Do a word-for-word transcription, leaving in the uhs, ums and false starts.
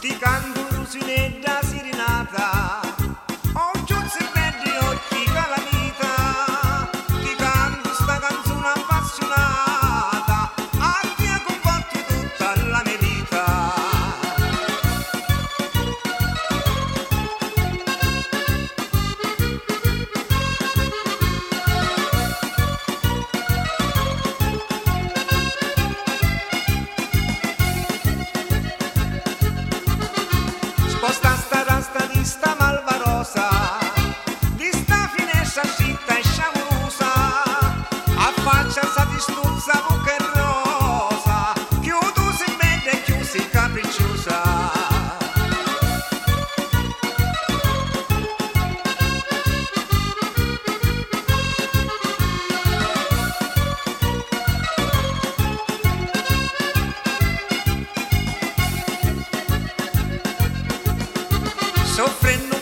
ti canto rusinetta sirinata, oh giuzzi belli occhi calamita, ti canto sta canzone appassionata, a te comporti tutta la mia vita. Sposta sta rasta di sta malvarosa, di sta finestra scitta e sciamurosa, affaccia sta di stuzza bocca e rosa, più tu si vede più si capricciosa. Soffrendo